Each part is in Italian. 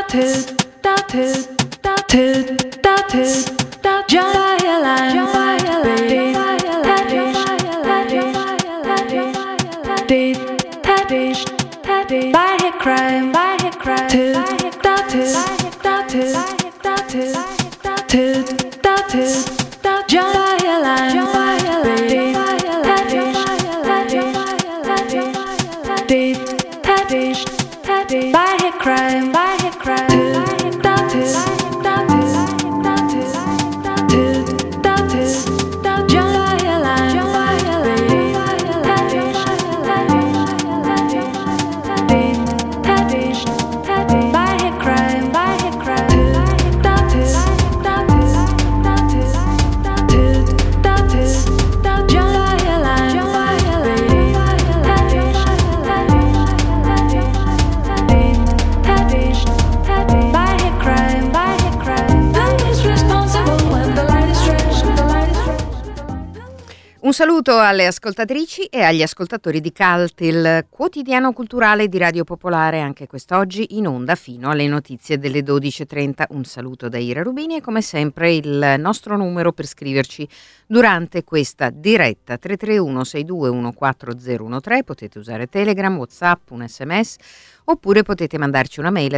Un saluto alle ascoltatrici e agli ascoltatori di CULT, il quotidiano culturale di Radio Popolare, anche quest'oggi in onda fino alle notizie delle 12.30. Un saluto da Ira Rubini e come sempre il nostro numero per scriverci durante questa diretta 331 621 4013. Potete usare Telegram, WhatsApp, un SMS oppure potete mandarci una mail a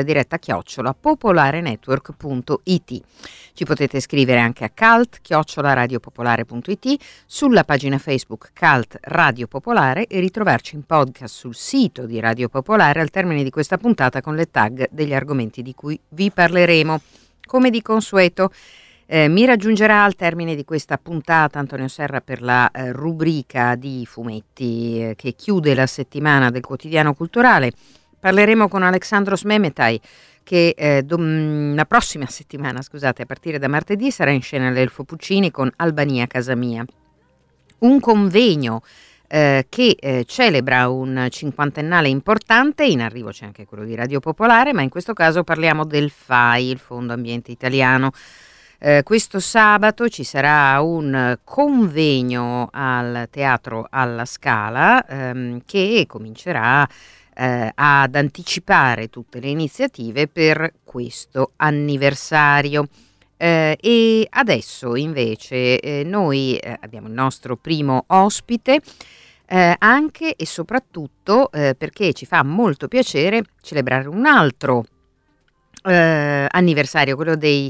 diretta@popolarenetwork.it. Ci potete scrivere anche a cult@radiopopolare.it, sulla pagina Facebook Cult Radio Popolare e ritrovarci in podcast sul sito di Radio Popolare al termine di questa puntata con le tag degli argomenti di cui vi parleremo. Come di consueto mi raggiungerà al termine di questa puntata Antonio Serra per la rubrica di fumetti che chiude la settimana del quotidiano culturale. Parleremo con Alexandros Memetai che la prossima settimana, a partire da martedì sarà in scena l'Elfo Puccini con Albania Casa Mia. Un convegno che celebra un cinquantennale importante, in arrivo c'è anche quello di Radio Popolare, ma in questo caso parliamo del FAI, il Fondo Ambiente Italiano. Questo sabato ci sarà un convegno al Teatro alla Scala che comincerà ad anticipare tutte le iniziative per questo anniversario. E adesso invece noi abbiamo il nostro primo ospite, anche e soprattutto perché ci fa molto piacere celebrare un altro anniversario, quello dei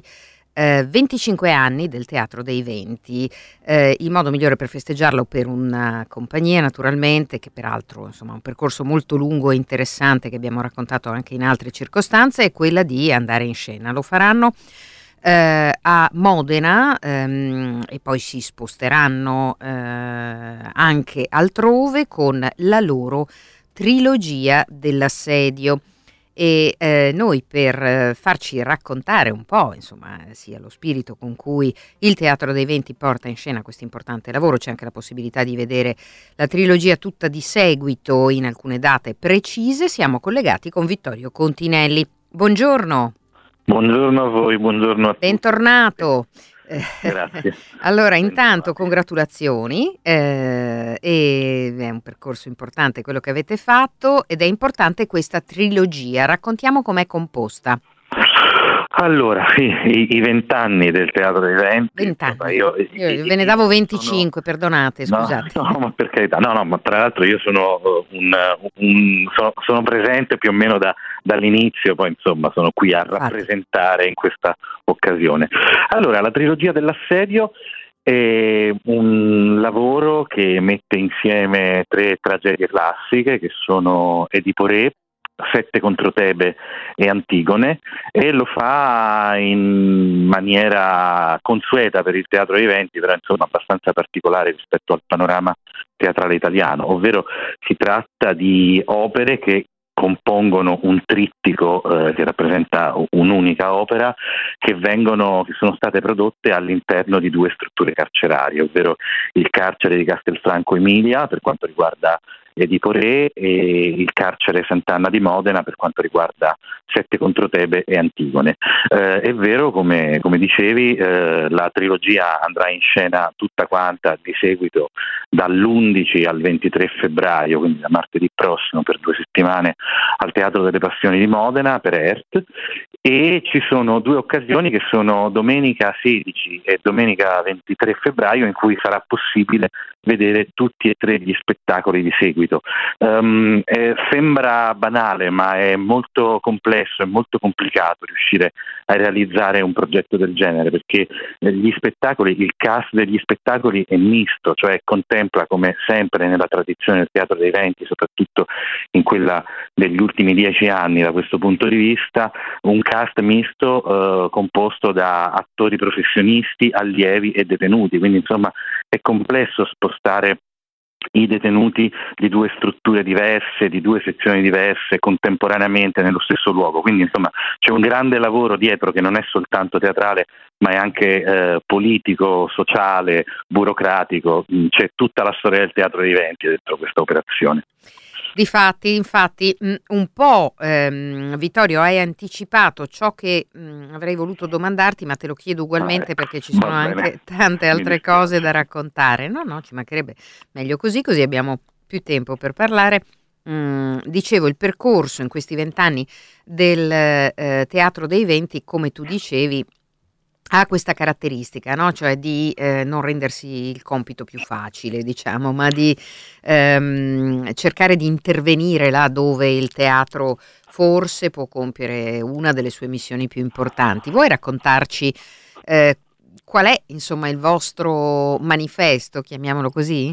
25 anni del Teatro dei Venti. Il modo migliore per festeggiarlo per una compagnia naturalmente, che peraltro insomma ha un percorso molto lungo e interessante che abbiamo raccontato anche in altre circostanze, è quella di andare in scena. Lo faranno a Modena e poi si sposteranno anche altrove con la loro trilogia dell'assedio. E noi per farci raccontare un po' insomma sia lo spirito con cui il Teatro dei Venti porta in scena questo importante lavoro, c'è anche la possibilità di vedere la trilogia tutta di seguito in alcune date precise, siamo collegati con Vittorio Continelli. Buongiorno. Buongiorno a voi, buongiorno a tutti. Bentornato. Grazie. Allora, intanto congratulazioni, è un percorso importante quello che avete fatto ed è importante questa trilogia. Raccontiamo com'è composta. Allora, sì, i 20 anni del Teatro dei Venti. 20 anni. Io ve ne davo 25, perdonate, scusate. No, ma per carità, no, ma tra l'altro io sono sono presente più o meno dall'inizio, poi insomma sono qui a rappresentare in questa occasione. Allora, la trilogia dell'assedio è un lavoro che mette insieme 3 tragedie classiche che sono Edipo Re, Sette contro Tebe e Antigone, e lo fa in maniera consueta per il Teatro dei Venti, però insomma abbastanza particolare rispetto al panorama teatrale italiano, ovvero si tratta di opere che compongono un trittico che rappresenta un'unica opera che sono state prodotte all'interno di 2 strutture carcerarie, ovvero il carcere di Castelfranco Emilia per quanto riguarda Edipo Re e il carcere Sant'Anna di Modena per quanto riguarda Sette contro Tebe e Antigone. È vero, come dicevi, la trilogia andrà in scena tutta quanta di seguito dall'11 al 23 febbraio, quindi da martedì prossimo per 2 settimane al Teatro delle Passioni di Modena per ERT, e ci sono due occasioni che sono domenica 16 e domenica 23 febbraio in cui sarà possibile vedere tutti e tre gli spettacoli di seguito. Sembra banale, ma è molto complesso, è molto complicato riuscire a realizzare un progetto del genere, perché gli spettacoli, il cast degli spettacoli è misto, cioè contempla, come sempre nella tradizione del teatro dei eventi, soprattutto in quella degli ultimi 10 anni da questo punto di vista, un cast misto composto da attori professionisti, allievi e detenuti, quindi insomma è complesso spostare i detenuti di due strutture diverse, di due sezioni diverse contemporaneamente nello stesso luogo, quindi insomma c'è un grande lavoro dietro che non è soltanto teatrale ma è anche politico, sociale, burocratico, c'è tutta la storia del teatro dei eventi dentro questa operazione. Infatti, un po' Vittorio hai anticipato ciò che avrei voluto domandarti, ma te lo chiedo ugualmente perché ci sono anche tante altre cose da raccontare. No, ci mancherebbe, meglio così abbiamo più tempo per parlare. Dicevo, il percorso in questi 20 anni del teatro dei eventi, come tu dicevi, ha questa caratteristica, no? Cioè di non rendersi il compito più facile, diciamo, ma di cercare di intervenire là dove il teatro forse può compiere una delle sue missioni più importanti. Vuoi raccontarci qual è, insomma, il vostro manifesto, chiamiamolo così?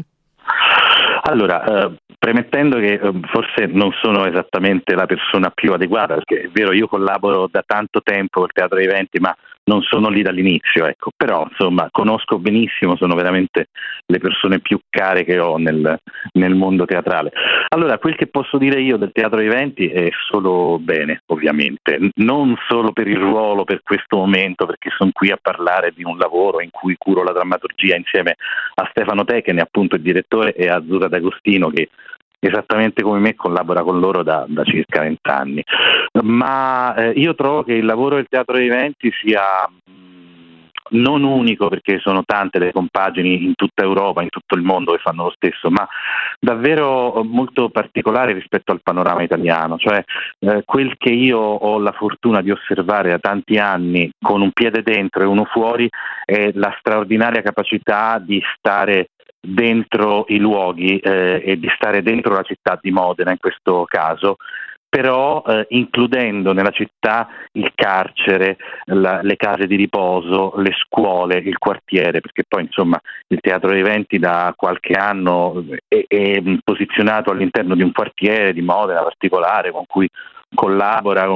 Allora, premettendo che forse non sono esattamente la persona più adeguata, perché è vero, io collaboro da tanto tempo col teatro dei eventi, ma non sono lì dall'inizio, ecco. Però insomma conosco benissimo, sono veramente le persone più care che ho nel mondo teatrale. Allora, quel che posso dire io del teatro dei eventi è solo bene, ovviamente, non solo per il ruolo, per questo momento, perché sono qui a parlare di un lavoro in cui curo la drammaturgia insieme a Stefano Te, che ne è appunto il direttore, e a Azzurra D'Agostino, che esattamente come me collabora con loro da circa 20 anni. Ma io trovo che il lavoro del teatro dei eventi sia non unico, perché sono tante le compagini in tutta Europa, in tutto il mondo che fanno lo stesso, ma davvero molto particolare rispetto al panorama italiano, cioè quel che io ho la fortuna di osservare da tanti anni con un piede dentro e uno fuori è la straordinaria capacità di stare dentro i luoghi e di stare dentro la città di Modena in questo caso, però includendo nella città il carcere, le case di riposo, le scuole, il quartiere, perché poi insomma il teatro dei eventi da qualche anno è posizionato all'interno di un quartiere di Modena particolare con cui collabora,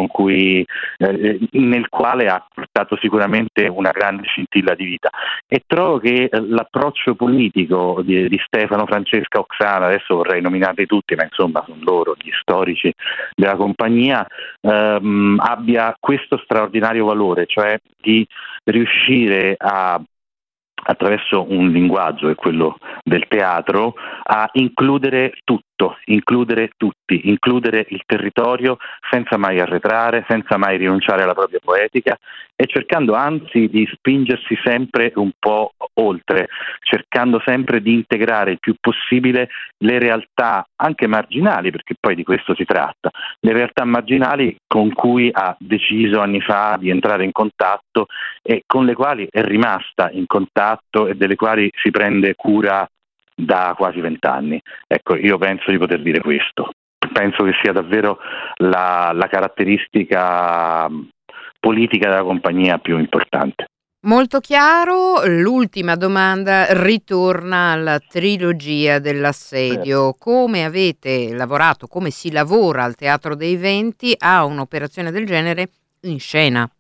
nel quale ha portato sicuramente una grande scintilla di vita, e trovo che l'approccio politico di Stefano, Francesca, Oksana, adesso vorrei nominarli tutti, ma insomma sono loro gli storici della compagnia, abbia questo straordinario valore, cioè di riuscire attraverso un linguaggio, che è quello del teatro, a includere tutto, includere tutti, includere il territorio senza mai arretrare, senza mai rinunciare alla propria poetica e cercando anzi di spingersi sempre un po' oltre, cercando sempre di integrare il più possibile le realtà anche marginali, perché poi di questo si tratta, le realtà marginali con cui ha deciso anni fa di entrare in contatto e con le quali è rimasta in contatto e delle quali si prende cura da quasi 20 anni. Ecco, io penso di poter dire questo. Penso che sia davvero la caratteristica politica della compagnia più importante. Molto chiaro. L'ultima domanda ritorna alla trilogia dell'assedio. Come avete lavorato, come si lavora al Teatro dei Venti a un'operazione del genere in scena?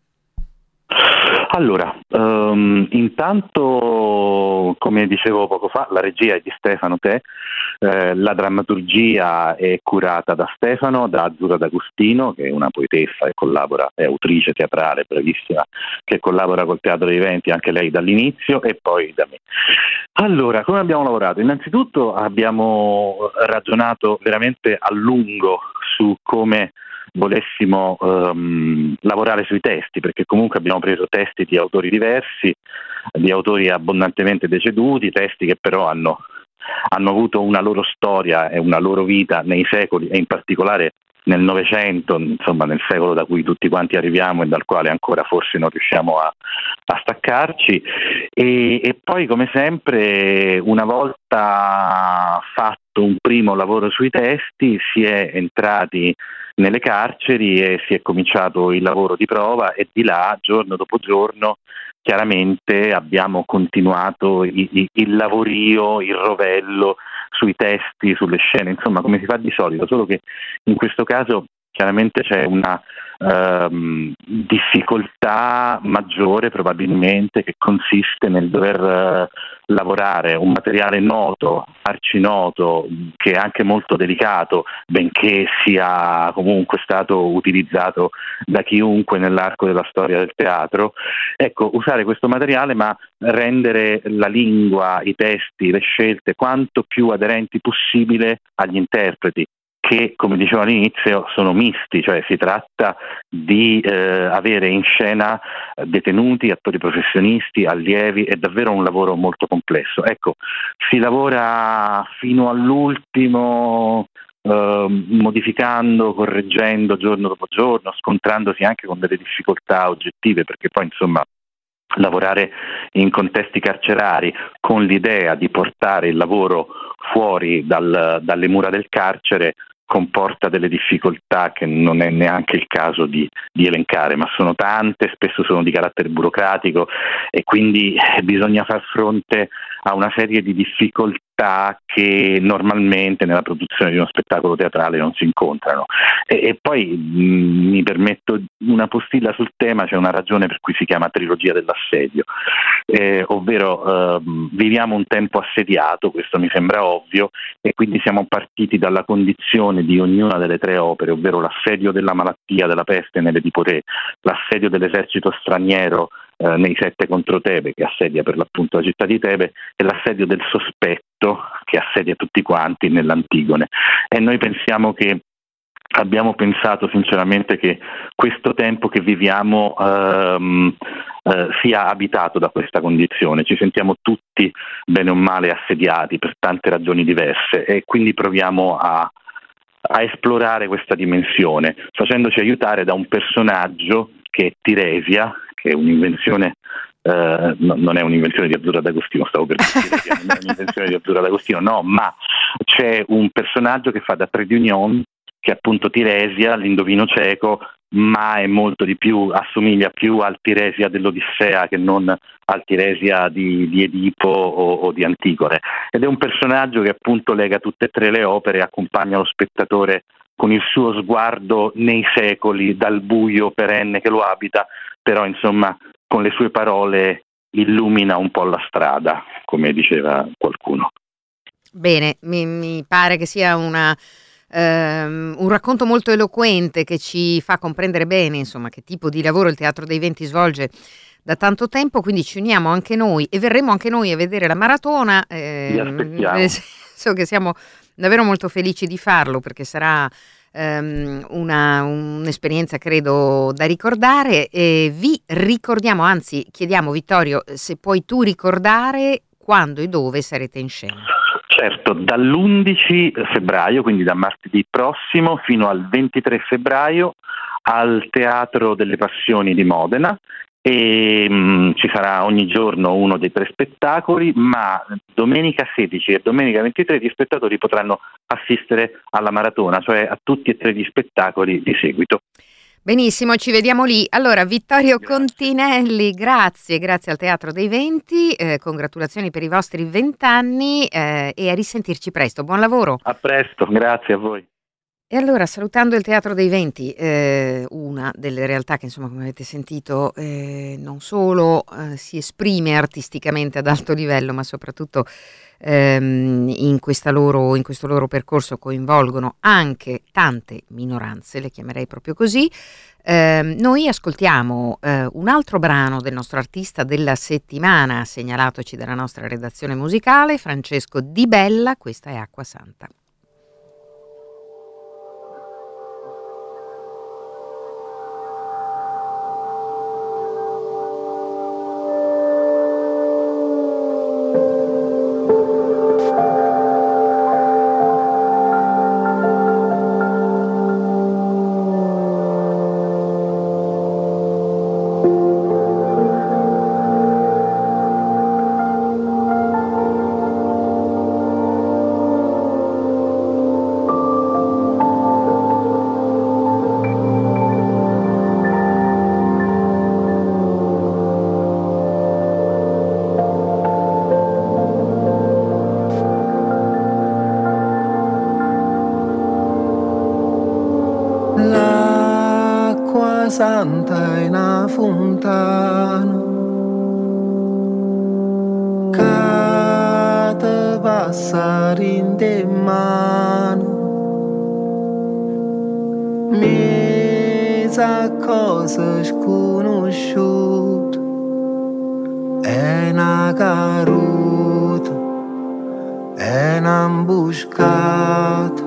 Allora, intanto, come dicevo poco fa, la regia è di Stefano Te, la drammaturgia è curata da Stefano, da Azzurra D'Agostino, che è una poetessa e collabora, è autrice teatrale bravissima, che collabora col Teatro dei Eventi anche lei dall'inizio, e poi da me. Allora, come abbiamo lavorato? Innanzitutto abbiamo ragionato veramente a lungo su come volessimo lavorare sui testi, perché comunque abbiamo preso testi di autori diversi, di autori abbondantemente deceduti, testi che però hanno avuto una loro storia e una loro vita nei secoli, e in particolare nel Novecento, insomma nel secolo da cui tutti quanti arriviamo e dal quale ancora forse non riusciamo a staccarci, e poi come sempre, una volta fatto un primo lavoro sui testi, si è entrati nelle carceri e si è cominciato il lavoro di prova, e di là, giorno dopo giorno, chiaramente abbiamo continuato il lavorio, il rovello sui testi, sulle scene, insomma come si fa di solito, solo che in questo caso chiaramente c'è una difficoltà maggiore probabilmente, che consiste nel dover lavorare un materiale noto, arcinoto, che è anche molto delicato, benché sia comunque stato utilizzato da chiunque nell'arco della storia del teatro. Ecco, usare questo materiale ma rendere la lingua, i testi, le scelte quanto più aderenti possibile agli interpreti, che, come dicevo all'inizio, sono misti, cioè si tratta di avere in scena detenuti, attori professionisti, allievi. È davvero un lavoro molto complesso. Ecco, si lavora fino all'ultimo, modificando, correggendo giorno dopo giorno, scontrandosi anche con delle difficoltà oggettive, perché poi insomma lavorare in contesti carcerari con l'idea di portare il lavoro fuori dalle mura del carcere comporta delle difficoltà che non è neanche il caso di elencare, ma sono tante, spesso sono di carattere burocratico, e quindi bisogna far fronte a una serie di difficoltà che normalmente nella produzione di uno spettacolo teatrale non si incontrano. E poi mi permetto una postilla sul tema. C'è una ragione per cui si chiama trilogia dell'assedio, ovvero viviamo un tempo assediato, questo mi sembra ovvio, e quindi siamo partiti dalla condizione di ognuna delle tre opere, ovvero l'assedio della malattia, della peste nell'Edipo Re, l'assedio dell'esercito straniero nei Sette contro Tebe, che assedia per l'appunto la città di Tebe, e l'assedio del sospetto, che assedia tutti quanti nell'Antigone. E noi abbiamo pensato sinceramente che questo tempo che viviamo sia abitato da questa condizione. Ci sentiamo tutti bene o male assediati per tante ragioni diverse, e quindi proviamo a esplorare questa dimensione, facendoci aiutare da un personaggio che è Tiresia, che è un'invenzione, non è un'invenzione di Azzurra D'Agostino, stavo per dire che non è un'invenzione di Azzurra D'Agostino, no, ma c'è un personaggio che fa da trade union, che è appunto Tiresia, l'indovino cieco, ma è molto di più, assomiglia più al Tiresia dell'Odissea che non al Tiresia di Edipo o di Antigone, ed è un personaggio che appunto lega tutte e tre le opere, accompagna lo spettatore con il suo sguardo nei secoli, dal buio perenne che lo abita, però insomma con le sue parole illumina un po' la strada, come diceva qualcuno. Bene, mi pare che sia un racconto molto eloquente, che ci fa comprendere bene insomma che tipo di lavoro il Teatro dei Venti svolge da tanto tempo, quindi ci uniamo anche noi e verremo anche noi a vedere la maratona, nel senso che siamo davvero molto felici di farlo, perché sarà un'esperienza credo da ricordare. E vi ricordiamo, anzi chiediamo, Vittorio, se puoi tu ricordare quando e dove sarete in scena. Certo, dall'11 febbraio, quindi da martedì prossimo, fino al 23 febbraio al Teatro delle Passioni di Modena, e ci sarà ogni giorno uno dei tre spettacoli, ma domenica 16 e domenica 23 gli spettatori potranno assistere alla maratona, cioè a tutti e tre gli spettacoli di seguito. Benissimo, ci vediamo lì. Allora, Vittorio Continelli, grazie al Teatro dei Venti, congratulazioni per i vostri 20 anni, e a risentirci presto. Buon lavoro. A presto, grazie a voi. E allora, salutando il Teatro dei Venti, una delle realtà che insomma, come avete sentito, non solo si esprime artisticamente ad alto livello, ma soprattutto in questo loro percorso coinvolgono anche tante minoranze, le chiamerei proprio così. Noi ascoltiamo un altro brano del nostro artista della settimana, segnalatoci dalla nostra redazione musicale, Francesco Di Bella. Questa è Acqua Santa. L'acqua santa è una fontana che te passa in te mano, mi sa cose sconosciute, è una caruta, è una imboscata.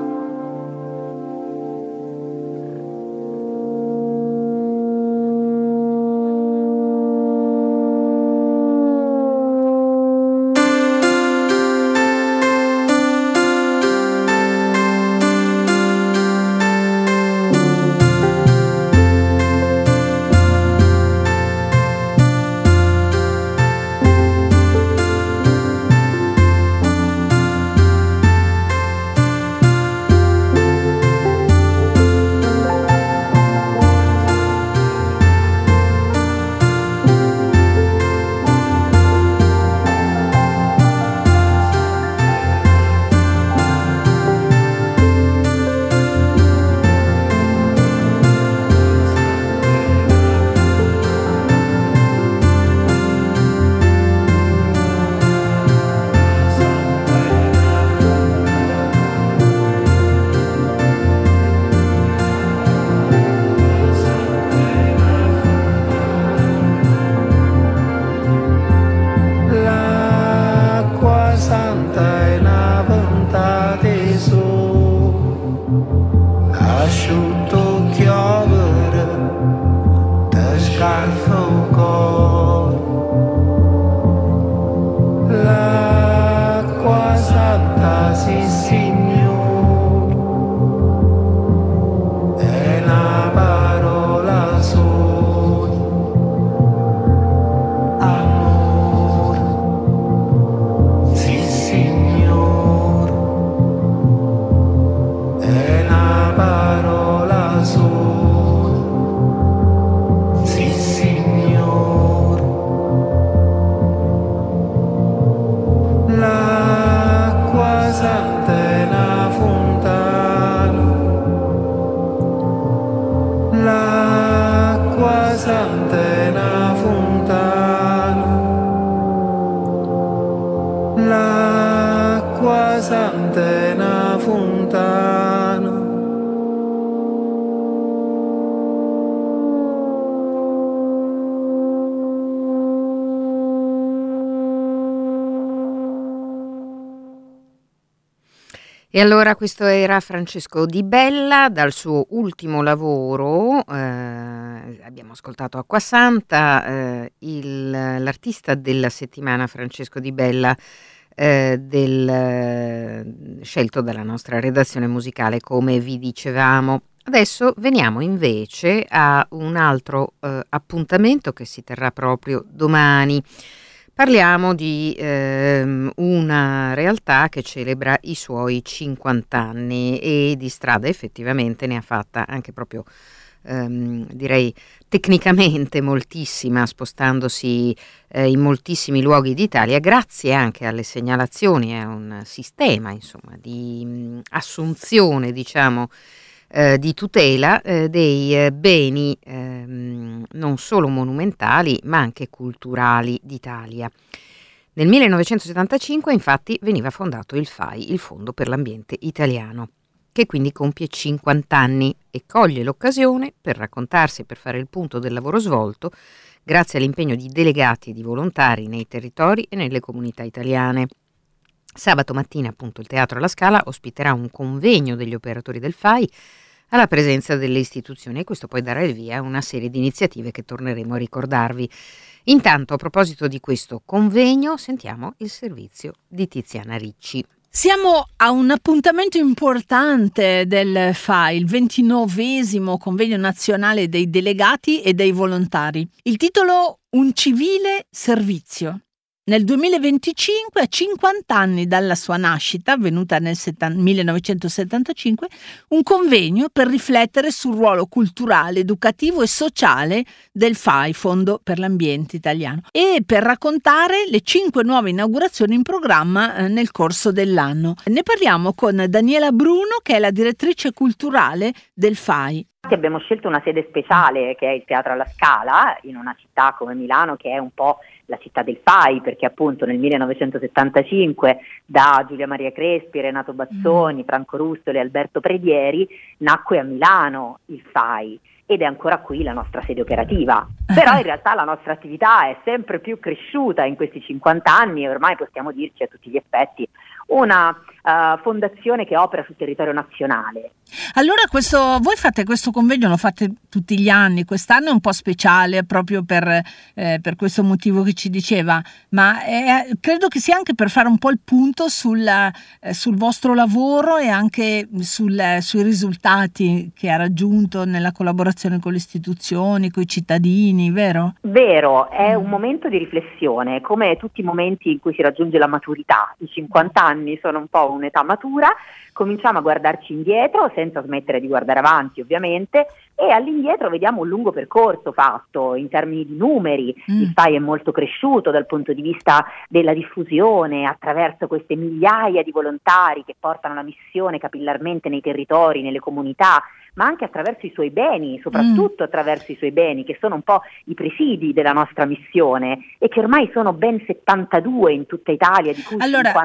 E allora questo era Francesco Di Bella dal suo ultimo lavoro, abbiamo ascoltato Acqua Santa, l'artista della settimana Francesco Di Bella, scelto dalla nostra redazione musicale, come vi dicevamo. Adesso veniamo invece a un altro appuntamento che si terrà proprio domani. Parliamo di una realtà che celebra i suoi 50 anni e di strada effettivamente ne ha fatta anche proprio, direi tecnicamente moltissima, spostandosi in moltissimi luoghi d'Italia, grazie anche alle segnalazioni, a un sistema insomma di assunzione, diciamo, di tutela dei beni non solo monumentali ma anche culturali d'Italia. Nel 1975 infatti veniva fondato il FAI, il Fondo per l'Ambiente Italiano, che quindi compie 50 anni e coglie l'occasione per raccontarsi e per fare il punto del lavoro svolto grazie all'impegno di delegati e di volontari nei territori e nelle comunità italiane. Sabato mattina appunto il Teatro alla Scala ospiterà un convegno degli operatori del FAI alla presenza delle istituzioni e questo poi darà il via a una serie di iniziative che torneremo a ricordarvi. Intanto, a proposito di questo convegno, sentiamo il servizio di Tiziana Ricci. Siamo a un appuntamento importante del FAI, il 29° convegno nazionale dei delegati e dei volontari. Il titolo Un civile servizio. Nel 2025, a 50 anni dalla sua nascita, avvenuta nel 1975, un convegno per riflettere sul ruolo culturale, educativo e sociale del FAI, Fondo per l'Ambiente Italiano, e per raccontare le 5 nuove inaugurazioni in programma nel corso dell'anno. Ne parliamo con Daniela Bruno, che è la direttrice culturale del FAI. Abbiamo scelto una sede speciale che è il Teatro alla Scala, in una città come Milano che è un po' la città del FAI, perché appunto nel 1975 da Giulia Maria Crespi, Renato Bazzoni, Franco Russolo e Alberto Predieri nacque a Milano il FAI ed è ancora qui la nostra sede operativa. Però in realtà la nostra attività è sempre più cresciuta in questi 50 anni e ormai possiamo dirci a tutti gli effetti una fondazione che opera sul territorio nazionale. Allora voi fate questo convegno, lo fate tutti gli anni, quest'anno è un po' speciale proprio per questo motivo che ci diceva, ma credo che sia anche per fare un po' il punto sul vostro lavoro e anche sui risultati che ha raggiunto nella collaborazione con le istituzioni, con i cittadini, vero? Vero, è un momento di riflessione, come tutti i momenti in cui si raggiunge la maturità. I 50 anni sono un po' un'età matura, cominciamo a guardarci indietro senza smettere di guardare avanti ovviamente, e all'indietro vediamo un lungo percorso fatto in termini di numeri. Il FAI è molto cresciuto dal punto di vista della diffusione attraverso queste migliaia di volontari che portano la missione capillarmente nei territori, nelle comunità, ma anche attraverso i suoi beni, soprattutto attraverso i suoi beni, che sono un po' i presidi della nostra missione e che ormai sono ben 72 in tutta Italia, di cui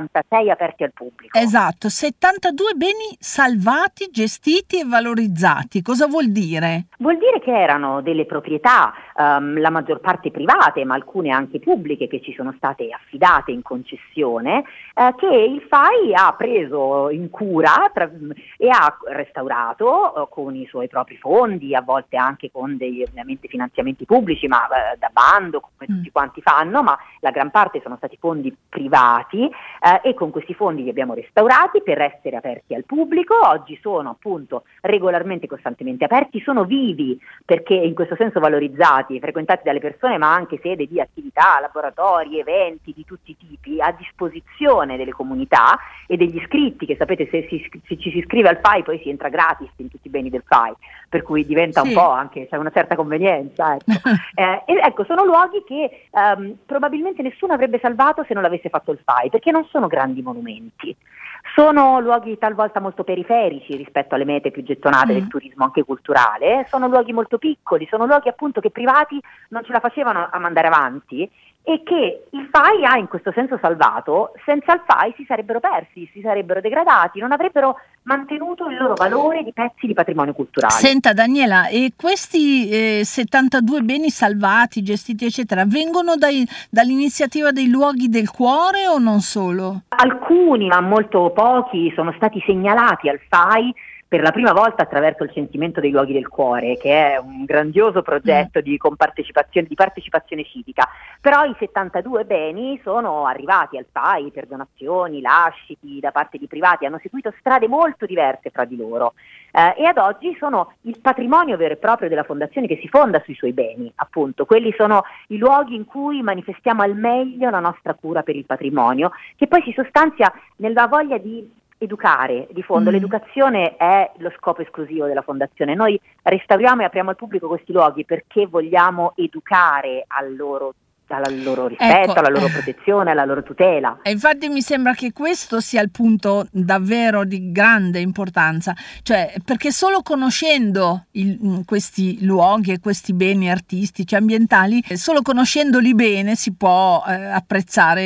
56 aperti al pubblico. Esatto, 72 beni salvati, gestiti e valorizzati. Cosa vuol dire? Vuol dire che erano delle proprietà, la maggior parte private, ma alcune anche pubbliche, che ci sono state affidate in concessione, che il FAI ha preso in cura e ha restaurato con i suoi propri fondi, a volte anche con degli ovviamente finanziamenti pubblici, ma da bando, come tutti quanti fanno, ma la gran parte sono stati fondi privati, e con questi fondi li abbiamo restaurati per essere aperti al pubblico. Oggi sono appunto regolarmente, costantemente aperti, sono vivi perché in questo senso valorizzati, frequentati dalle persone, ma anche sede di attività, laboratori, eventi di tutti i tipi a disposizione delle comunità e degli iscritti, che sapete se ci si iscrive al FAI poi si entra gratis in tutti i beni del FAI, per cui diventa un po' anche, c'è una certa convenienza, ecco. Ecco, sono luoghi che probabilmente nessuno avrebbe salvato se non l'avesse fatto il FAI, perché non sono grandi monumenti, sono luoghi talvolta molto periferici rispetto alle mete più gettonate del turismo anche culturale, sono luoghi molto piccoli, sono luoghi appunto che privati non ce la facevano a mandare avanti e che il FAI ha in questo senso salvato. Senza il FAI si sarebbero persi, si sarebbero degradati, non avrebbero mantenuto il loro valore di pezzi di patrimonio culturale. Senta Daniela, e questi 72 beni salvati, gestiti eccetera, vengono dall'iniziativa dei Luoghi del Cuore o non solo? Alcuni, ma molto pochi, sono stati segnalati al FAI per la prima volta attraverso il censimento dei Luoghi del Cuore, che è un grandioso progetto di partecipazione civica. Però i 72 beni sono arrivati al FAI per donazioni, lasciti da parte di privati, hanno seguito strade molto diverse fra di loro, e ad oggi sono il patrimonio vero e proprio della fondazione, che si fonda sui suoi beni, appunto. Quelli sono i luoghi in cui manifestiamo al meglio la nostra cura per il patrimonio, che poi si sostanzia nella voglia di educare di fondo. L'educazione è lo scopo esclusivo della fondazione. Noi restauriamo e apriamo al pubblico questi luoghi perché vogliamo educare al loro rispetto, alla loro protezione, alla loro tutela. E infatti mi sembra che questo sia il punto davvero di grande importanza, cioè perché solo conoscendo questi luoghi e questi beni artistici, ambientali, solo conoscendoli bene si può apprezzare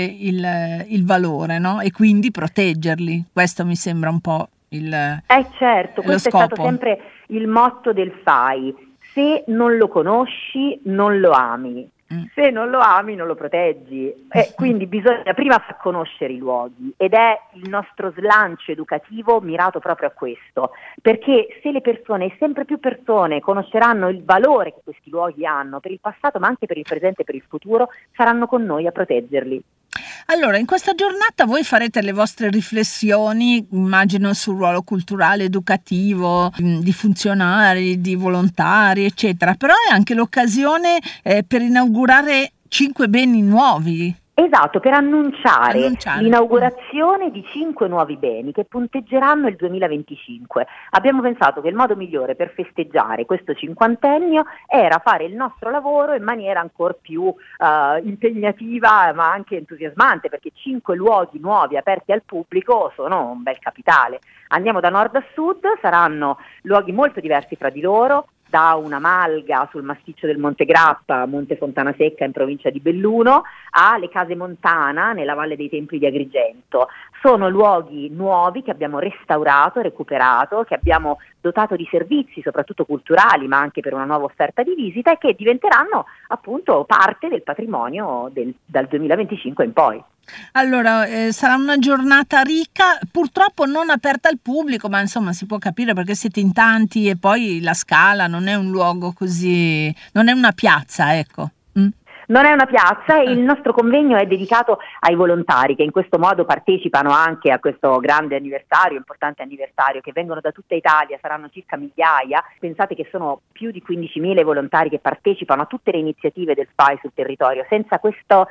il valore, no? E quindi proteggerli. Questo mi sembra un po' certo, questo scopo. È stato sempre il motto del FAI: se non lo conosci non lo ami. Se non lo ami non lo proteggi, quindi bisogna prima far conoscere i luoghi, ed è il nostro slancio educativo mirato proprio a questo, perché se le persone, e sempre più persone, conosceranno il valore che questi luoghi hanno per il passato ma anche per il presente e per il futuro, saranno con noi a proteggerli. Allora, in questa giornata voi farete le vostre riflessioni, immagino, sul ruolo culturale, educativo, di funzionari, di volontari, eccetera, però è anche l'occasione per inaugurare 5 beni nuovi. Esatto, per annunciare l'inaugurazione di 5 nuovi beni che punteggeranno il 2025. Abbiamo pensato che il modo migliore per festeggiare questo cinquantennio era fare il nostro lavoro in maniera ancora più impegnativa, ma anche entusiasmante, perché 5 luoghi nuovi aperti al pubblico sono un bel capitale. Andiamo da nord a sud, saranno luoghi molto diversi fra di loro, da una malga sul masticcio del Monte Grappa, Monte Fontana Secca in provincia di Belluno, alle Case Montana nella Valle dei Templi di Agrigento. Sono luoghi nuovi che abbiamo restaurato, recuperato, che abbiamo dotato di servizi, soprattutto culturali, ma anche per una nuova offerta di visita, e che diventeranno appunto parte del patrimonio dal 2025 in poi. Allora, sarà una giornata ricca, purtroppo non aperta al pubblico, ma insomma si può capire perché siete in tanti, e poi la Scala non è un luogo così, non è una piazza, ecco. Non è una piazza, e il nostro convegno è dedicato ai volontari che in questo modo partecipano anche a questo grande anniversario, importante anniversario, che vengono da tutta Italia, saranno circa migliaia. Pensate che sono più di 15.000 volontari che partecipano a tutte le iniziative del FAI sul territorio. Senza questo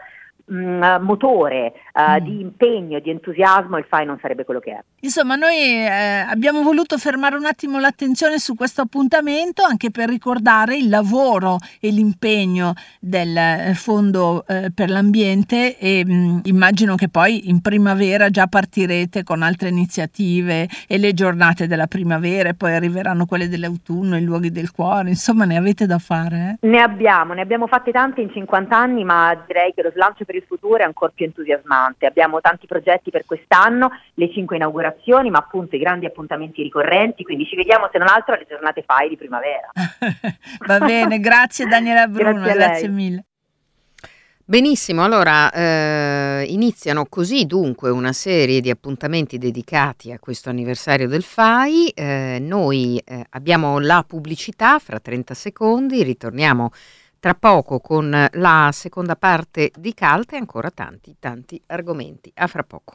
motore di impegno, di entusiasmo, il FAI non sarebbe quello che è. Insomma, noi abbiamo voluto fermare un attimo l'attenzione su questo appuntamento, anche per ricordare il lavoro e l'impegno del Fondo per l'Ambiente, e immagino che poi in primavera già partirete con altre iniziative, e le giornate della primavera, e poi arriveranno quelle dell'autunno, i luoghi del cuore, insomma ne avete da fare? Ne abbiamo fatte tante in 50 anni, ma direi che lo slancio per il futuro è ancora più entusiasmante. Abbiamo tanti progetti per quest'anno, le 5 inaugurazioni, ma appunto i grandi appuntamenti ricorrenti, quindi ci vediamo se non altro alle giornate FAI di primavera. Va bene, grazie Daniela Bruno, grazie mille. Benissimo, allora iniziano così dunque una serie di appuntamenti dedicati a questo anniversario del FAI. Noi abbiamo la pubblicità fra 30 secondi, ritorniamo tra poco con la seconda parte di CALT e ancora tanti argomenti. A fra poco.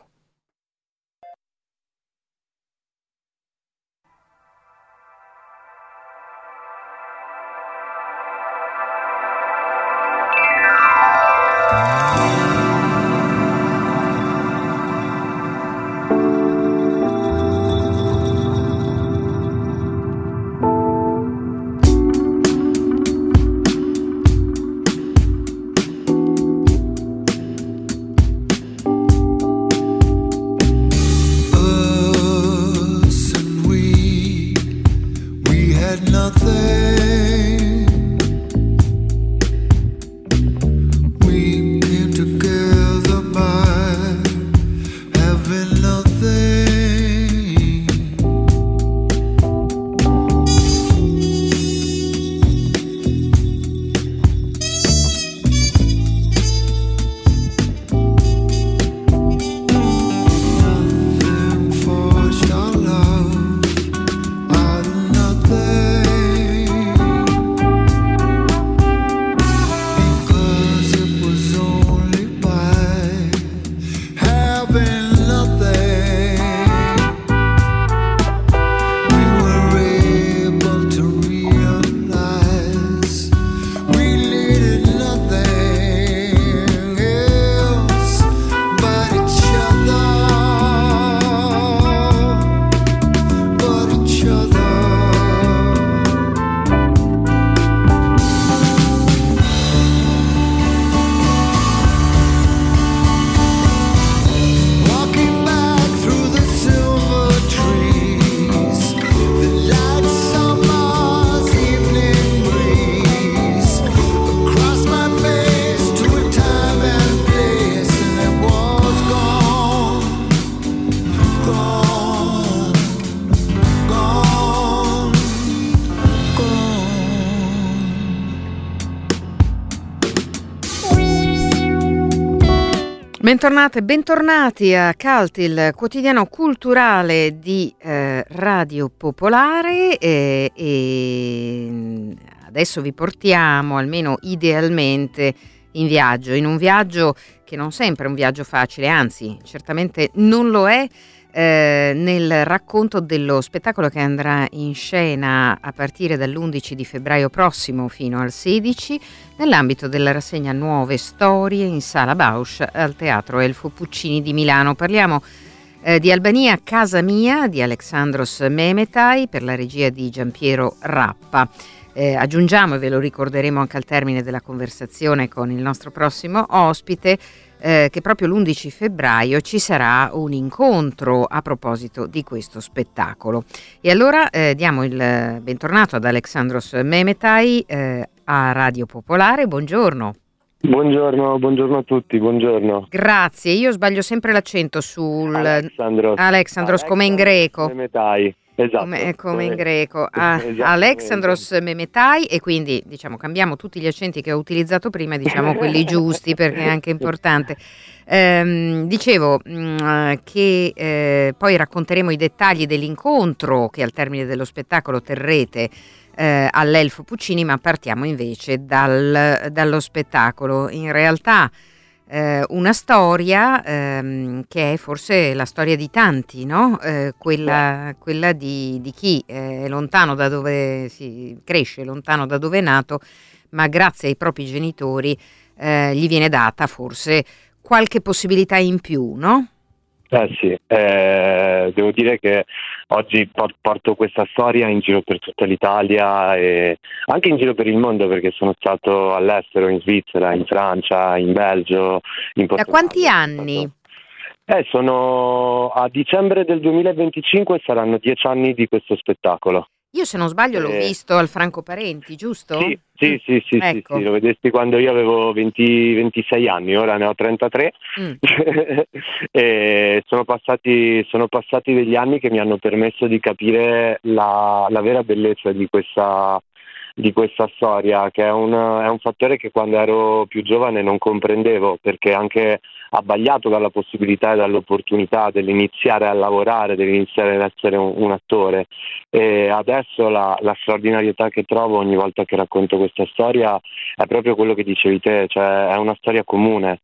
Bentornate e bentornati a CALT, il quotidiano culturale di Radio Popolare, e adesso vi portiamo, almeno idealmente, in viaggio, in un viaggio che non sempre è un viaggio facile, anzi certamente non lo è. nel racconto dello spettacolo che andrà in scena a partire dall'11 di febbraio prossimo fino al 16 nell'ambito della rassegna Nuove Storie in Sala Bausch al Teatro Elfo Puccini di Milano. Parliamo di Albania Casa Mia di Alexandros Memetai per la regia di Giampiero Rappa. Aggiungiamo, e ve lo ricorderemo anche al termine della conversazione con il nostro prossimo ospite, che proprio l'11 febbraio ci sarà un incontro a proposito di questo spettacolo. E allora diamo il bentornato ad Alexandros Memetai a Radio Popolare. Buongiorno. Buongiorno a tutti, buongiorno. Grazie, io sbaglio sempre l'accento sul Alexandros come in greco. Memetai. Esatto. Come in greco. Alexandros Memetai, e quindi diciamo cambiamo tutti gli accenti che ho utilizzato prima e diciamo quelli giusti perché è anche importante. Dicevo che poi racconteremo i dettagli dell'incontro che al termine dello spettacolo terrete all'Elfo Puccini, ma partiamo invece dallo spettacolo. In realtà una storia che è forse la storia di tanti, no? Quella di chi è lontano da dove si cresce, lontano da dove è nato, ma grazie ai propri genitori gli viene data forse qualche possibilità in più, no? Sì, devo dire che oggi porto questa storia in giro per tutta l'Italia e anche in giro per il mondo, perché sono stato all'estero, in Svizzera, in Francia, in Belgio, in Portogallo. Da quanti anni? Sono a dicembre del 2025, saranno 10 anni di questo spettacolo. Io se non sbaglio l'ho visto al Franco Parenti, giusto? Sì, ecco. sì, lo vedesti quando io avevo 26 anni, ora ne ho 33 e sono passati degli anni che mi hanno permesso di capire la vera bellezza di questa storia, che è un fattore che quando ero più giovane non comprendevo, perché anche abbagliato dalla possibilità e dall'opportunità dell'iniziare a lavorare, dell'iniziare ad essere un attore. E adesso la straordinarietà che trovo ogni volta che racconto questa storia è proprio quello che dicevi te, cioè è una storia comune.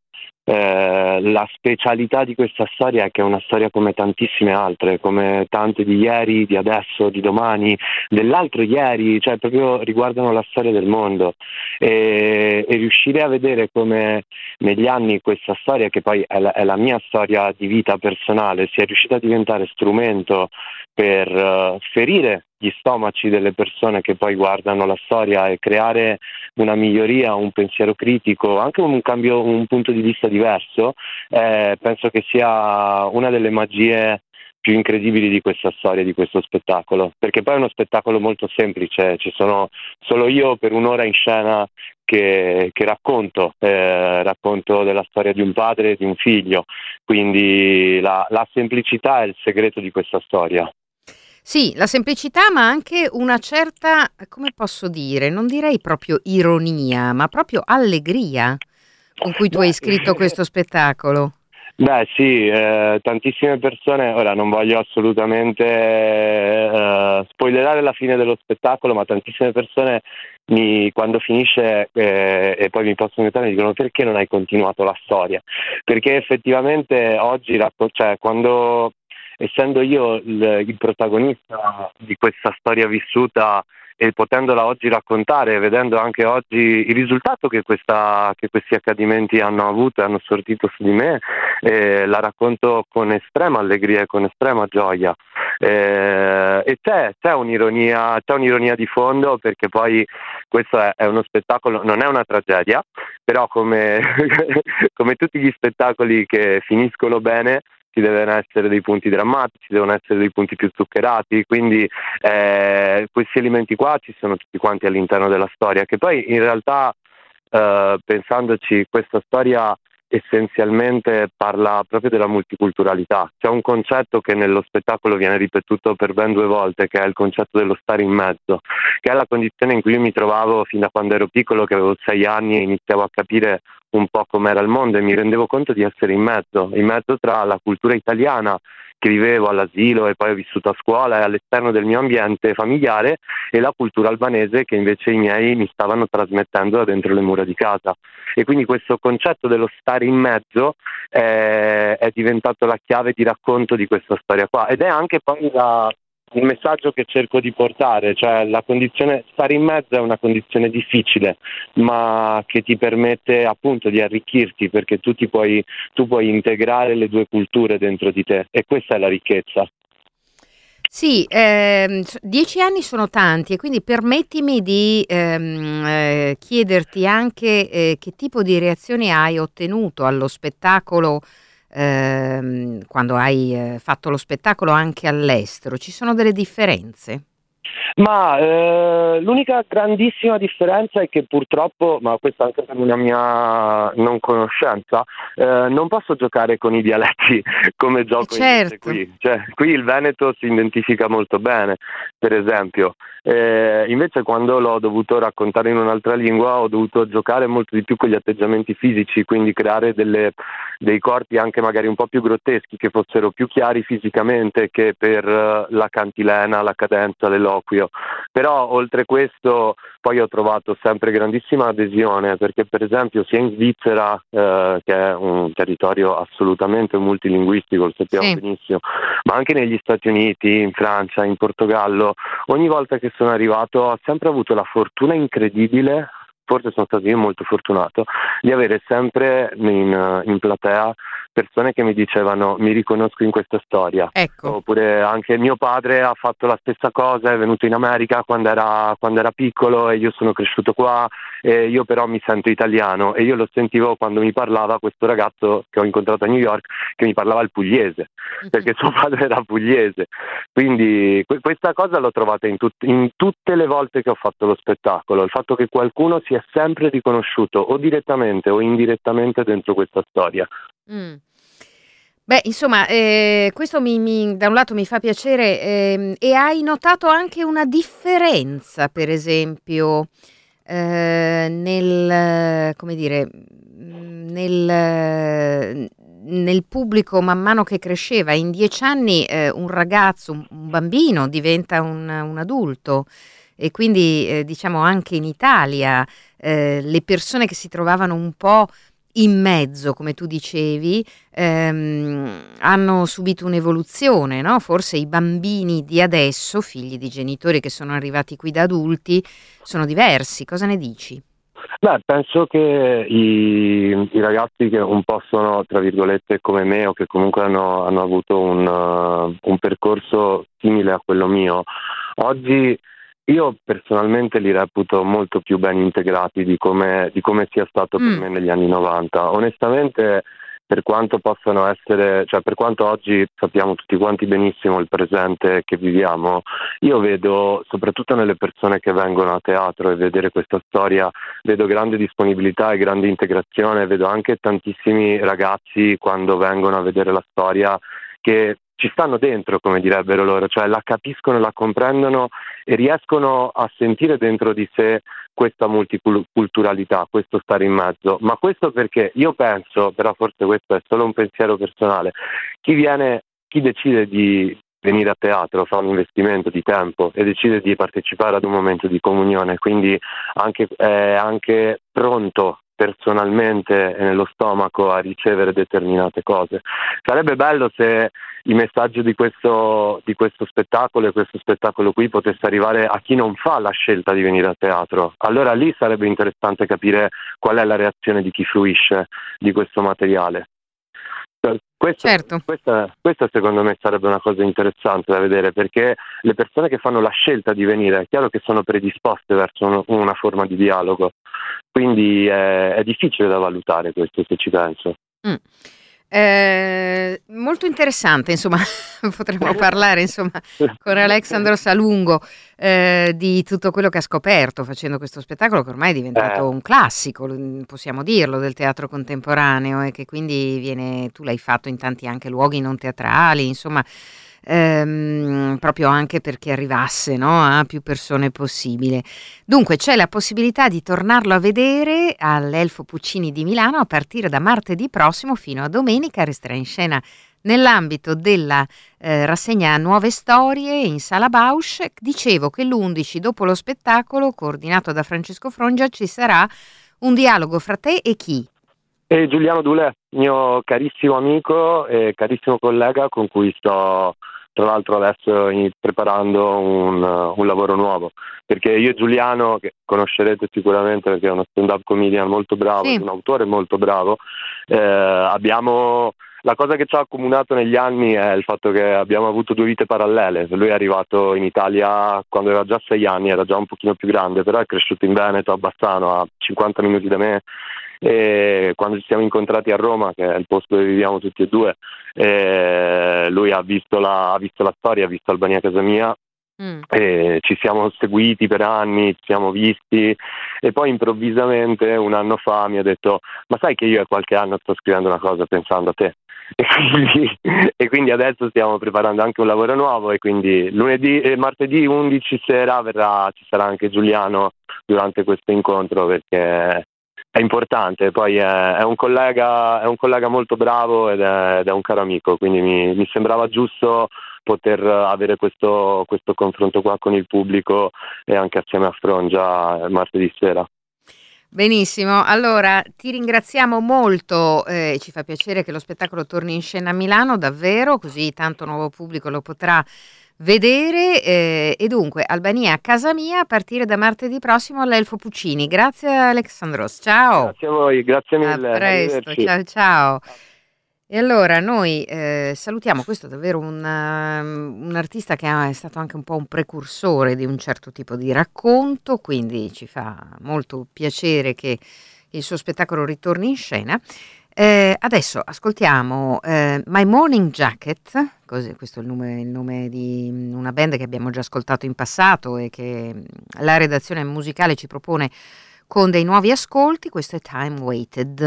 La specialità di questa storia è che è una storia come tantissime altre, come tante di ieri, di adesso, di domani, dell'altro ieri, cioè proprio riguardano la storia del mondo e riuscire a vedere come negli anni questa storia, che poi è la mia storia di vita personale, sia riuscita a diventare strumento per ferire gli stomaci delle persone che poi guardano la storia e creare una miglioria, un pensiero critico, anche un cambio, un punto di vista diverso, penso che sia una delle magie più incredibili di questa storia, di questo spettacolo, perché poi è uno spettacolo molto semplice, ci sono solo io per un'ora in scena che racconto della storia di un padre e di un figlio, quindi la semplicità è il segreto di questa storia. Sì, la semplicità, ma anche una certa, come posso dire, non direi proprio ironia, ma proprio allegria con cui tu hai scritto questo spettacolo. Beh sì, tantissime persone, ora non voglio assolutamente spoilerare la fine dello spettacolo, ma tantissime persone quando finisce e poi mi possono aiutare, mi dicono: perché non hai continuato la storia? Perché effettivamente oggi, quando essendo io il protagonista di questa storia vissuta e potendola oggi raccontare, vedendo anche oggi il risultato che questi accadimenti hanno avuto e hanno sortito su di me, la racconto con estrema allegria e con estrema gioia. E c'è un'ironia di fondo, perché poi questo è uno spettacolo, non è una tragedia, però come tutti gli spettacoli che finiscono bene, ci devono essere dei punti drammatici, devono essere dei punti più zuccherati, quindi questi elementi qua ci sono tutti quanti all'interno della storia, che poi in realtà pensandoci, questa storia essenzialmente parla proprio della multiculturalità. C'è un concetto che nello spettacolo viene ripetuto per ben 2 volte, che è il concetto dello stare in mezzo, che è la condizione in cui io mi trovavo fin da quando ero piccolo, che avevo 6 anni e iniziavo a capire un po' com'era il mondo e mi rendevo conto di essere in mezzo tra la cultura italiana, vivevo all'asilo e poi ho vissuto a scuola e all'esterno del mio ambiente familiare, e la cultura albanese che invece i miei mi stavano trasmettendo da dentro le mura di casa. E quindi questo concetto dello stare in mezzo è diventato la chiave di racconto di questa storia qua, ed è anche poi il messaggio che cerco di portare, cioè la condizione, stare in mezzo è una condizione difficile, ma che ti permette appunto di arricchirti, perché tu puoi integrare le due culture dentro di te, e questa è la ricchezza. Sì, 10 anni sono tanti, e quindi permettimi di chiederti anche che tipo di reazioni hai ottenuto allo spettacolo, quando hai fatto lo spettacolo anche all'estero. Ci sono delle differenze? Ma l'unica grandissima differenza è che purtroppo, ma questa anche per una mia non conoscenza, non posso giocare con i dialetti come gioco certo. qui. Cioè, qui il veneto si identifica molto bene, per esempio. Invece quando l'ho dovuto raccontare in un'altra lingua ho dovuto giocare molto di più con gli atteggiamenti fisici, quindi creare dei corpi anche magari un po' più grotteschi, che fossero più chiari fisicamente che per la cantilena, la cadenza, l'eloquio. Però oltre questo poi ho trovato sempre grandissima adesione, perché per esempio sia in Svizzera, che è un territorio assolutamente multilinguistico, lo sappiamo benissimo, ma anche negli Stati Uniti, in Francia, in Portogallo, ogni volta che sono arrivato ho sempre avuto la fortuna incredibile, forse sono stato io molto fortunato, di avere sempre in platea persone che mi dicevano: mi riconosco in questa storia. Ecco. Oppure anche mio padre ha fatto la stessa cosa, è venuto in America quando era piccolo e io sono cresciuto qua, e io però mi sento italiano, e io lo sentivo quando mi parlava questo ragazzo che ho incontrato a New York, che mi parlava il pugliese, perché suo padre era pugliese. Quindi questa cosa l'ho trovata in tutte le volte che ho fatto lo spettacolo, il fatto che qualcuno si è sempre riconosciuto o direttamente o indirettamente dentro questa storia. Beh, insomma, questo da un lato mi fa piacere, e hai notato anche una differenza, per esempio, come dire, nel pubblico man mano che cresceva. In 10 anni un ragazzo, un bambino diventa un adulto, e quindi diciamo anche in Italia le persone che si trovavano un po' in mezzo, come tu dicevi, hanno subito un'evoluzione, no? Forse i bambini di adesso, figli di genitori che sono arrivati qui da adulti, sono diversi. Cosa ne dici? Beh, penso che i ragazzi che un po' sono, tra virgolette, come me, o che comunque hanno avuto un percorso simile a quello mio, oggi io personalmente li reputo molto più ben integrati di come sia stato per me negli anni 90. Onestamente, per quanto possano essere, cioè per quanto oggi sappiamo tutti quanti benissimo il presente che viviamo, io vedo, soprattutto nelle persone che vengono a teatro e vedere questa storia, vedo grande disponibilità e grande integrazione, vedo anche tantissimi ragazzi quando vengono a vedere la storia che ci stanno dentro, come direbbero loro, cioè la capiscono, la comprendono e riescono a sentire dentro di sé questa multiculturalità, questo stare in mezzo. Ma questo perché io penso, però forse questo è solo un pensiero personale, chi decide di venire a teatro fa un investimento di tempo e decide di partecipare ad un momento di comunione, quindi è anche pronto personalmente e nello stomaco a ricevere determinate cose. Sarebbe bello se il messaggio di questo spettacolo e questo spettacolo qui potesse arrivare a chi non fa la scelta di venire a teatro. Allora lì sarebbe interessante capire qual è la reazione di chi fruisce di questo materiale. Questa secondo me sarebbe una cosa interessante da vedere, perché le persone che fanno la scelta di venire è chiaro che sono predisposte verso una forma di dialogo, quindi è difficile da valutare questo, se ci penso. Molto interessante, insomma. Potremmo parlare con Alexandro Salungo di tutto quello che ha scoperto facendo questo spettacolo, che ormai è diventato un classico, possiamo dirlo, del teatro contemporaneo, e che quindi tu l'hai fatto in tanti anche luoghi non teatrali, insomma, proprio anche perché arrivasse, no, a più persone possibile. Dunque c'è la possibilità di tornarlo a vedere all'Elfo Puccini di Milano a partire da martedì prossimo fino a domenica. Resterà in scena Nell'ambito della rassegna Nuove Storie in Sala Bausch, dicevo che l'11 dopo lo spettacolo, coordinato da Francesco Frongia, ci sarà un dialogo fra te e chi? E Giuliano Dulè, mio carissimo amico e carissimo collega con cui sto tra l'altro adesso preparando un lavoro nuovo, perché io e Giuliano, che conoscerete sicuramente perché è uno stand-up comedian molto bravo, sì, un autore molto bravo, abbiamo... La cosa che ci ha accomunato negli anni è il fatto che abbiamo avuto 2 vite parallele. Lui è arrivato in Italia quando aveva già 6 anni, era già un pochino più grande, però è cresciuto in Veneto, a Bassano, a 50 minuti da me, e quando ci siamo incontrati a Roma, che è il posto dove viviamo tutti e due, lui ha visto la storia, ha visto Albania Casa Mia, e ci siamo seguiti per anni, ci siamo visti, e poi improvvisamente un anno fa mi ha detto: ma sai che io a qualche anno sto scrivendo una cosa pensando a te? E quindi adesso stiamo preparando anche un lavoro nuovo, e quindi martedì 11 sera ci sarà anche Giuliano durante questo incontro, perché è importante. Poi è un collega molto bravo ed è un caro amico, quindi mi sembrava giusto poter avere questo confronto qua con il pubblico e anche assieme a Frongia martedì sera. Benissimo, allora ti ringraziamo molto, ci fa piacere che lo spettacolo torni in scena a Milano, davvero, così tanto nuovo pubblico lo potrà vedere, e dunque Albania Casa Mia a partire da martedì prossimo all'Elfo Puccini. Grazie Alexandros, ciao. Grazie a voi, grazie mille. A presto, ciao. E allora noi salutiamo, questo è davvero un artista che è stato anche un po' un precursore di un certo tipo di racconto, quindi ci fa molto piacere che il suo spettacolo ritorni in scena. Adesso ascoltiamo My Morning Jacket, questo è il nome di una band che abbiamo già ascoltato in passato e che la redazione musicale ci propone con dei nuovi ascolti. Questo è Time Waited.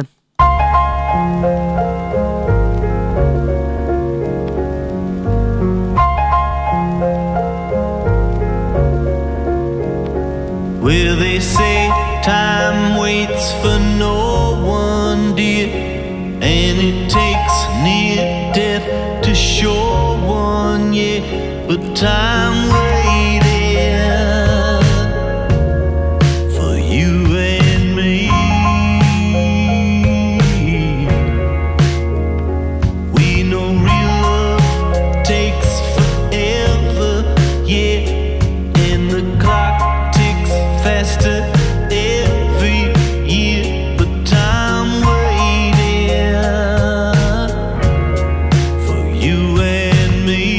Well, they say time waits for no one, dear, and it takes near death to show one, yeah, but time waited for you and me. We know real love takes forever, yeah, and the clock faster every year, but time waited for you and me.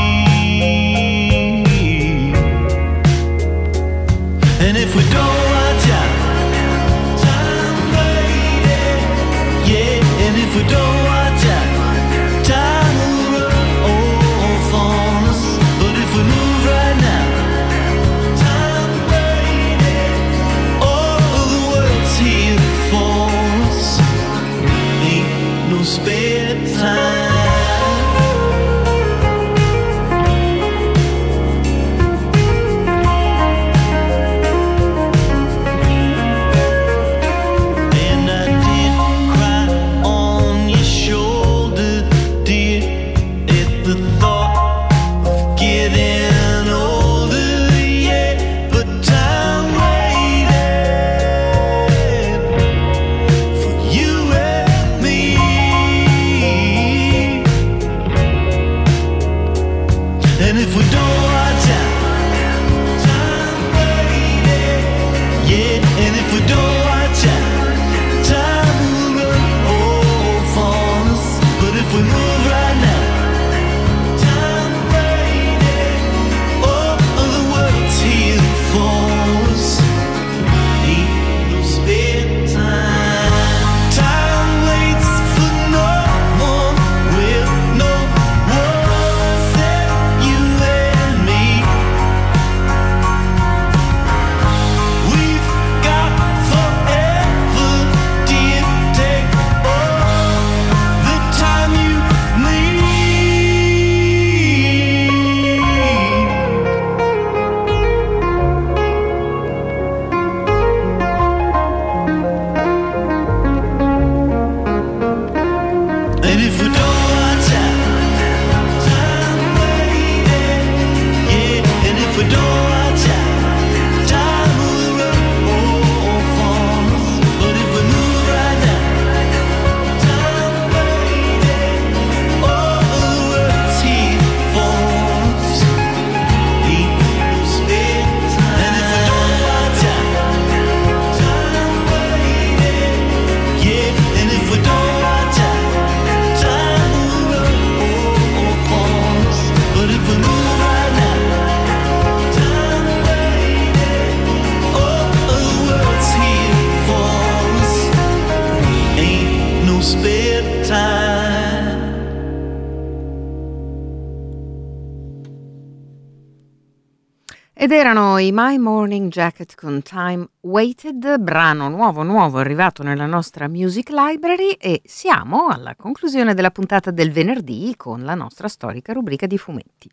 And if we don't watch out, time waited, yeah, and if we don't watch out, time will run off on us, but if we move right now, spare time. And I did cry on your Ed erano i My Morning Jacket con Time Waited, brano nuovo arrivato nella nostra Music Library, e siamo alla conclusione della puntata del venerdì con la nostra storica rubrica di fumetti.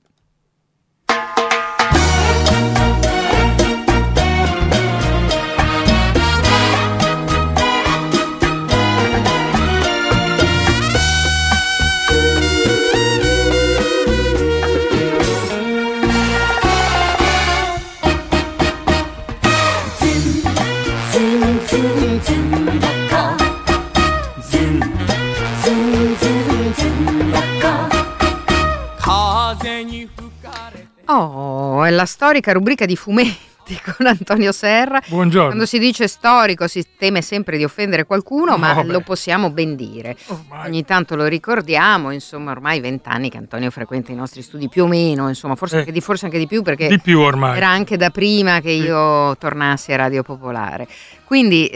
Oh, è la storica rubrica di fumetti con Antonio Serra. Buongiorno. Quando si dice storico si teme sempre di offendere qualcuno, ma lo possiamo ben dire. Ogni tanto lo ricordiamo, insomma, ormai 20 anni che Antonio frequenta i nostri studi, più o meno, insomma, forse anche di più, perché di più ormai. Era anche da prima che io tornassi a Radio Popolare. Quindi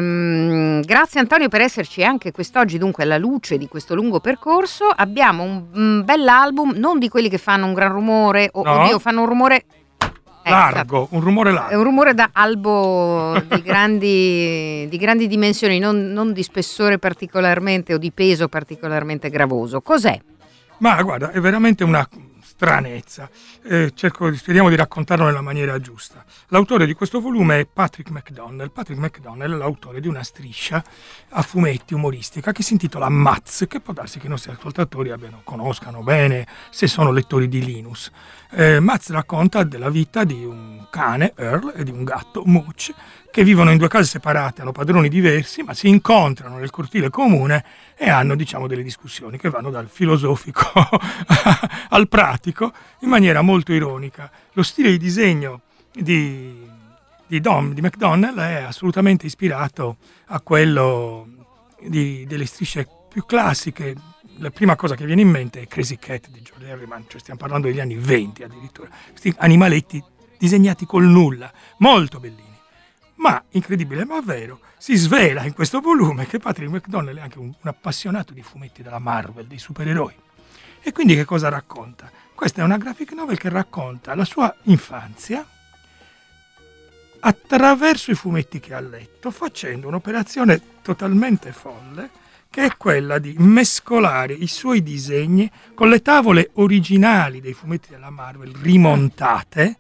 grazie Antonio per esserci anche quest'oggi, dunque alla luce di questo lungo percorso. Abbiamo un bell'album, non di quelli che fanno un gran rumore, oddio, fanno un rumore largo, un rumore largo. È un rumore da albo di grandi dimensioni, non di spessore particolarmente o di peso particolarmente gravoso. Cos'è? Ma guarda, è veramente una stranezza. Speriamo di raccontarlo nella maniera giusta. L'autore di questo volume è Patrick McDonnell. Patrick McDonnell è l'autore di una striscia a fumetti umoristica che si intitola Mats, che può darsi che i nostri ascoltatori conoscano bene se sono lettori di Linus. Mats racconta della vita di un cane, Earl, e di un gatto, Mooch, che vivono in due case separate, hanno padroni diversi, ma si incontrano nel cortile comune e hanno, delle discussioni che vanno dal filosofico al pratico in maniera molto ironica. Lo stile di disegno di McDonnell è assolutamente ispirato a quello delle strisce più classiche. La prima cosa che viene in mente è Crazy Cat di George Herriman, cioè stiamo parlando degli anni 20 addirittura, questi animaletti disegnati col nulla, molto bellini. Ma, incredibile ma vero, si svela in questo volume che Patrick McDonnell è anche un appassionato di fumetti della Marvel, dei supereroi. E quindi che cosa racconta? Questa è una graphic novel che racconta la sua infanzia attraverso i fumetti che ha letto, facendo un'operazione totalmente folle, che è quella di mescolare i suoi disegni con le tavole originali dei fumetti della Marvel rimontate,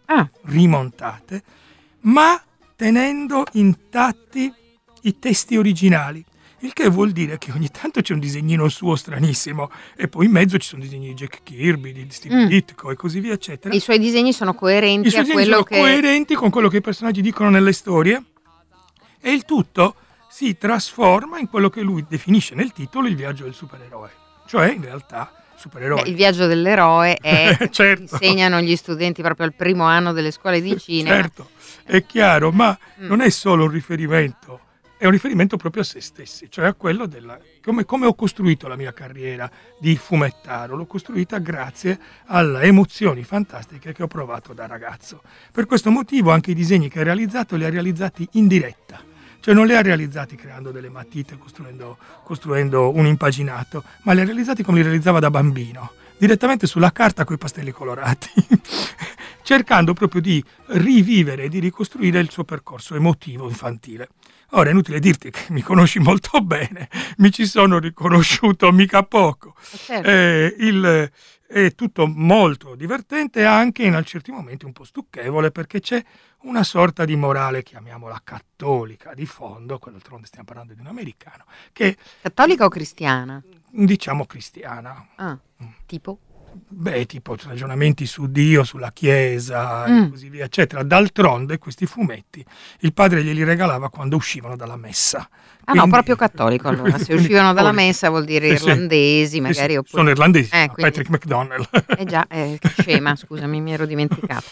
ma tenendo intatti i testi originali, il che vuol dire che ogni tanto c'è un disegnino suo stranissimo e poi in mezzo ci sono disegni di Jack Kirby, di Steve Ditko e così via, eccetera. I suoi disegni sono coerenti coerenti con quello che i personaggi dicono nelle storie, e il tutto si trasforma in quello che lui definisce nel titolo il viaggio del supereroe, cioè in realtà supereroe. Il viaggio dell'eroe è certo. Insegnano gli studenti proprio al primo anno delle scuole di cinema. Certo, è chiaro, ma non è solo un riferimento, è un riferimento proprio a se stessi, cioè a quello come ho costruito la mia carriera di fumettaro. L'ho costruita grazie alle emozioni fantastiche che ho provato da ragazzo. Per questo motivo anche i disegni che ha realizzato li ha realizzati in diretta. Cioè non li ha realizzati creando delle matite, costruendo un impaginato, ma li ha realizzati come li realizzava da bambino, direttamente sulla carta coi pastelli colorati, cercando proprio di rivivere e di ricostruire il suo percorso emotivo infantile. Ora è inutile dirti che mi conosci molto bene, mi ci sono riconosciuto mica poco. Certo. È tutto molto divertente e anche in certi momenti un po' stucchevole, perché c'è una sorta di morale, chiamiamola cattolica, di fondo, d'altronde stiamo parlando di un americano, che... Cattolica o cristiana? Diciamo cristiana. Tipo? Tipo ragionamenti su Dio, sulla Chiesa e così via, eccetera. D'altronde questi fumetti il padre glieli regalava quando uscivano dalla messa. No, proprio cattolico allora. Se uscivano dalla messa vuol dire irlandesi, magari. Oppure... Sono irlandesi, quindi... Patrick McDonnell. Già, che scema, scusami, mi ero dimenticato.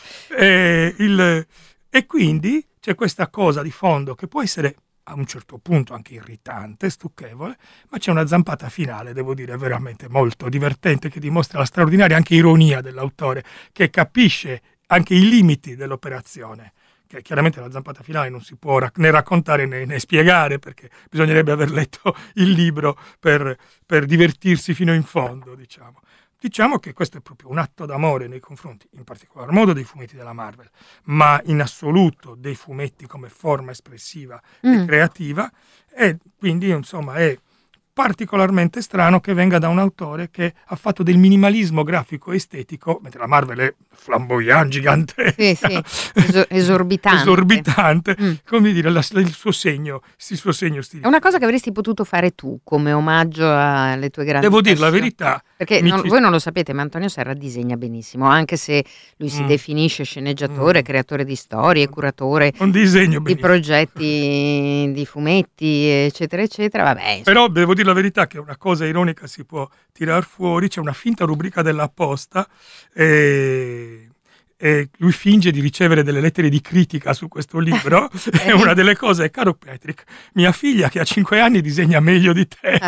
E quindi c'è questa cosa di fondo che può essere a un certo punto anche irritante, stucchevole, ma c'è una zampata finale, devo dire, veramente molto divertente, che dimostra la straordinaria anche ironia dell'autore, che capisce anche i limiti dell'operazione, che chiaramente la zampata finale non si può né raccontare né spiegare, perché bisognerebbe aver letto il libro per divertirsi fino in fondo, diciamo. diciamo che questo è proprio un atto d'amore nei confronti, in particolar modo, dei fumetti della Marvel, ma in assoluto dei fumetti come forma espressiva e creativa, e quindi insomma è particolarmente strano che venga da un autore che ha fatto del minimalismo grafico estetico, mentre la Marvel è flamboyant, gigantesca, esorbitante, come dire, il suo segno stilistico. È una cosa che avresti potuto fare tu come omaggio alle tue grandi Devo dire la verità. Perché voi non lo sapete, ma Antonio Serra disegna benissimo, anche se lui si definisce sceneggiatore, creatore di storie, curatore di progetti di fumetti, eccetera, eccetera. Vabbè, però devo dire la verità che una cosa ironica si può tirar fuori, c'è una finta rubrica della Posta e lui finge di ricevere delle lettere di critica su questo libro e una delle cose è: caro Patrick, mia figlia che ha 5 anni disegna meglio di te.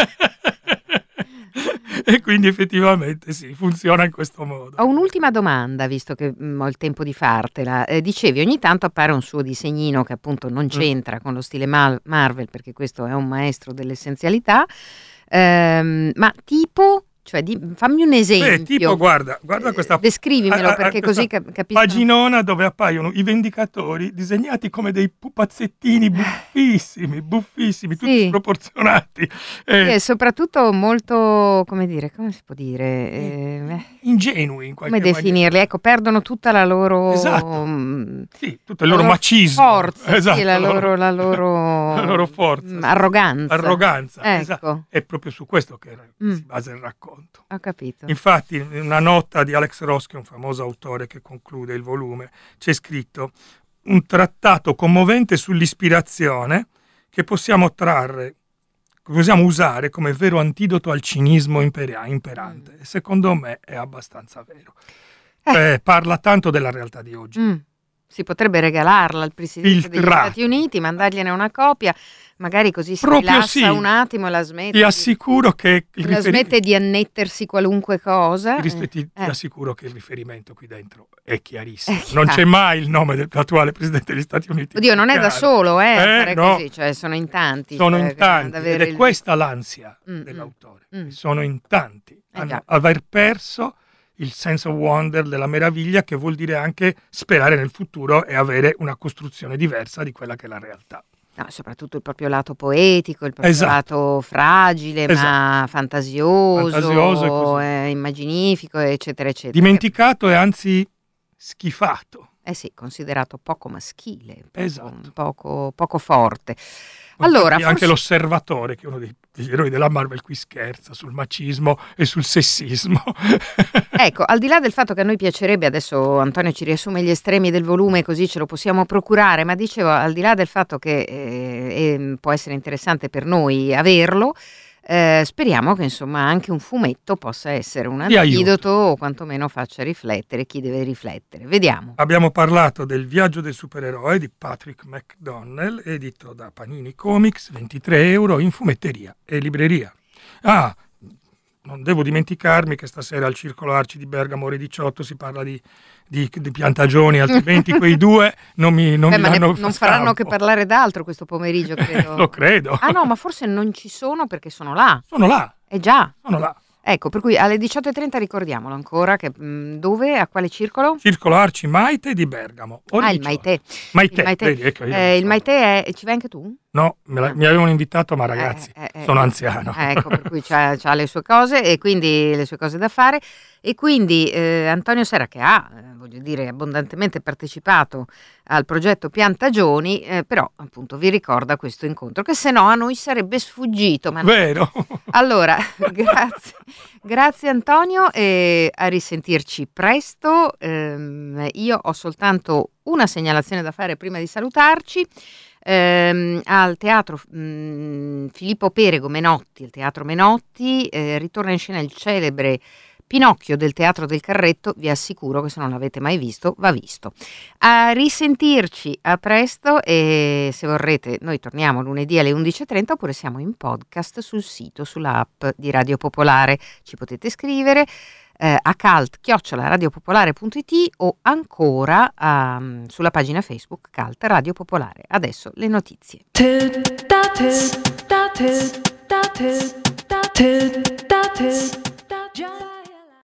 E quindi effettivamente sì, funziona in questo modo. Ho un'ultima domanda, visto che ho il tempo di fartela. Dicevi, ogni tanto appare un suo disegnino che appunto non c'entra con lo stile Marvel, perché questo è un maestro dell'essenzialità, ma tipo... Cioè, fammi un esempio. Tipo, guarda questa. Descrivimelo perché così capisco. Paginona dove appaiono i Vendicatori disegnati come dei pupazzettini buffissimi, tutti sproporzionati. E soprattutto molto, come si può dire? Ingenui in qualche maniera. Come definirli? Ecco, perdono tutta la loro. Esatto. Sì, tutto il loro macismo. Forza, esatto, sì, la loro forza. Arroganza. Ecco. Esatto. È proprio su questo che si basa il racconto. Ho capito. Infatti, in una nota di Alex Ross, che è un famoso autore che conclude il volume, c'è scritto: un trattato commovente sull'ispirazione che possiamo usare come vero antidoto al cinismo imperante. E secondo me è abbastanza vero. Parla tanto della realtà di oggi. Si potrebbe regalarla al Presidente degli Stati Uniti, mandargliene una copia, magari così si rilassa un attimo e la smette. Ti assicuro che smette di annettersi qualunque cosa. Ti assicuro che il riferimento qui dentro è chiarissimo. Non c'è mai il nome dell'attuale Presidente degli Stati Uniti. Oddio, non è da solo, fare così, cioè sono in tanti. In tanti, ed è questa l'ansia dell'autore. Sono in tanti. Aver perso il sense of wonder, della meraviglia, che vuol dire anche sperare nel futuro e avere una costruzione diversa di quella che è la realtà. No, soprattutto il proprio lato poetico, il proprio lato fragile, ma fantasioso immaginifico, eccetera, eccetera. Dimenticato e anzi schifato. Sì, considerato poco maschile, esatto. poco forte. Allora, anche l'Osservatore, che è uno degli eroi della Marvel, qui scherza sul macismo e sul sessismo. Ecco, al di là del fatto che a noi piacerebbe, adesso Antonio ci riassume gli estremi del volume così ce lo possiamo procurare, ma dicevo, al di là del fatto che può essere interessante per noi averlo, speriamo che insomma anche un fumetto possa essere un antidoto o quantomeno faccia riflettere chi deve riflettere. Vediamo. Abbiamo parlato del Viaggio del supereroe di Patrick McDonnell, edito da Panini Comics, €23 in fumetteria e libreria. Non devo dimenticarmi che stasera al Circolo Arci di Bergamo ore 18 si parla di piantagioni, altrimenti quei due non faranno che parlare d'altro questo pomeriggio, credo. Lo credo. No, ma forse non ci sono perché sono là. Sono là. Già. Sono là. Ecco, per cui alle 18:30 ricordiamolo ancora che dove, a quale circolo? Circolo Arci Maite di Bergamo. Il Maite. Il Maite ci vai anche tu? No, mi avevano invitato, ma ragazzi, sono anziano. Ecco, per cui c'ha le sue cose e quindi le sue cose da fare. E quindi Antonio Serra, che ha, voglio dire, abbondantemente partecipato al progetto Piantagioni, però appunto vi ricorda questo incontro, che se no a noi sarebbe sfuggito. Ma vero? Allora, grazie Antonio e a risentirci presto. Io ho soltanto una segnalazione da fare prima di salutarci. Al teatro Filippo Perego Menotti, il teatro Menotti, ritorna in scena il celebre Pinocchio del Teatro del Carretto. Vi assicuro che se non l'avete mai visto, va visto. A risentirci, a presto, e se vorrete noi torniamo lunedì alle 11:30 oppure siamo in podcast sul sito, sulla app di Radio Popolare. Ci potete scrivere a cult@radiopopolare.it o ancora sulla pagina Facebook Cult Radio Popolare. Adesso le notizie.